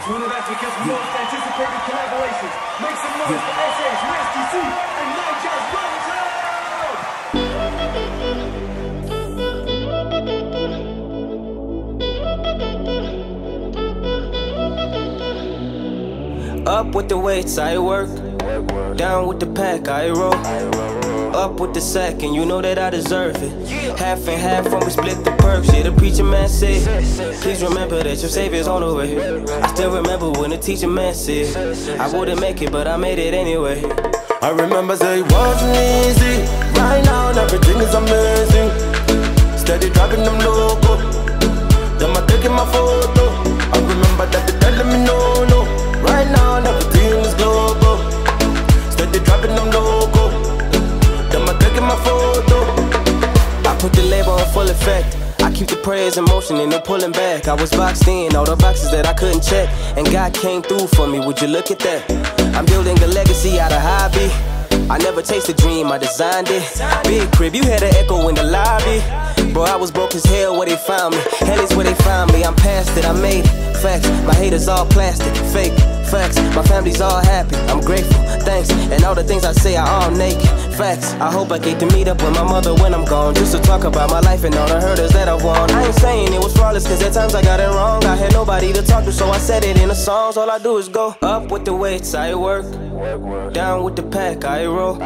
one of Africa's most anticipated collaborations. Make some noise for SS, Nasty C, and Nightjazz Run. Up with the weights, I work. Down with the pack, I roll. Up with the sack, and you know that I deserve it. Half and half when we split the perks. Yeah, the preacher man said, please remember that your savior's on the way. I still remember when the teacher man said, I wouldn't make it, but I made it anyway. I remember say it wasn't easy. Right now everything is amazing. Steady dropping them loco. Them are taking my photo. I remember that they telling me no, no. Right now everything is global. Steady dropping them loco. Them are taking my photo. I put the label on full effect. I keep the prayers in motion and no pulling back. I was boxed in, all the boxes that I couldn't check, and God came through for me, would you look at that? I'm building a legacy out of hobby. I never chased a dream, I designed it. Big crib, you had an echo in the lobby. Bro, I was broke as hell where they found me. Hell is where they found me, I'm past it, I made it. Facts, my haters all plastic, fake. Facts, my family's all happy, I'm grateful, thanks. And all the things I say are all naked. Facts, I hope I get to meet up with my mother when I'm gone, just to talk about my life and all the hurdles that I've won. I ain't saying it was flawless, cause at times I got it wrong. I had nobody to talk to, so I said it in the songs. All I do is go up with the weights, I work. Down with the pack, I roll.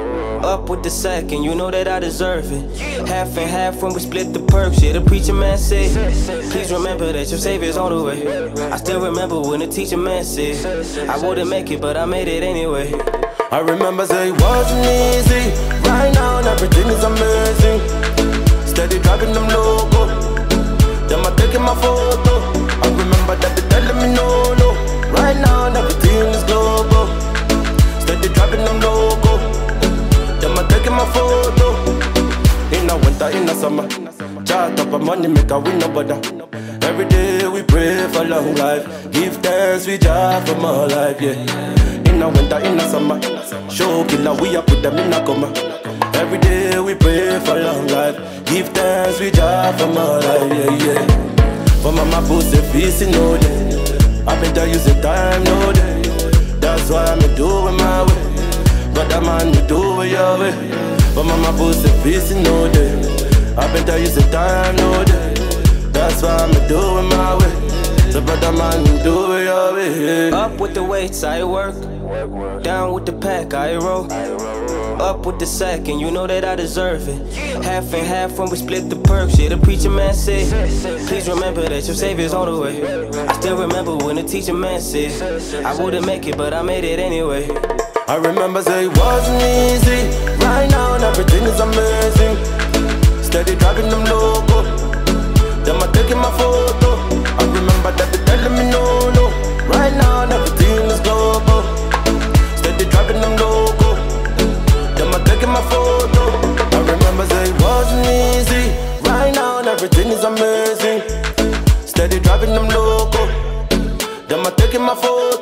Up with the sack, and you know that I deserve it. Half and half when we split the perks. Yeah, the preacher man said, please remember that your savior's on the way. I still remember when the teacher man said, I wouldn't make it, but I made it anyway. I remember say it wasn't easy. Right now everything is amazing. Steady dropping them loco. Them are taking my photo. I remember that they telling me no, no. Right now everything is global. Steady dropping them loco. Them are taking my photo. In the winter, in the summer, chart up a money make a win no bother. Every day we pray for long life. Give thanks we job for more life, yeah. In the winter, in the summer, show killer we a put them in a coma. Every day we pray for long life. Give thanks we job for more life, yeah, yeah. For mama pussy peace no day. I better use the time no day. That's why I'm doing my way. Brother man, you do it your way. But mama pussy peace no day. I better use the time no day. That's why I'm doing my way. So brother man, you do it your way. Up with the weights, I work. Down with the pack, I roll. Up with the sack, and you know that I deserve it. Half and half when we split the perks. Yeah, the preacher man said, please remember that your savior's on the way. I still remember when the teacher man said, I wouldn't make it, but I made it anyway. I remember say it wasn't easy. Right now everything is amazing. Steady dropping them loco. Them are taking my photo. I remember that they telling me no, no. Right now everything is global. Steady dropping them loco. Them are taking my photo. I remember say it wasn't easy. Right now everything is amazing. Steady dropping them loco. Them are taking my photo.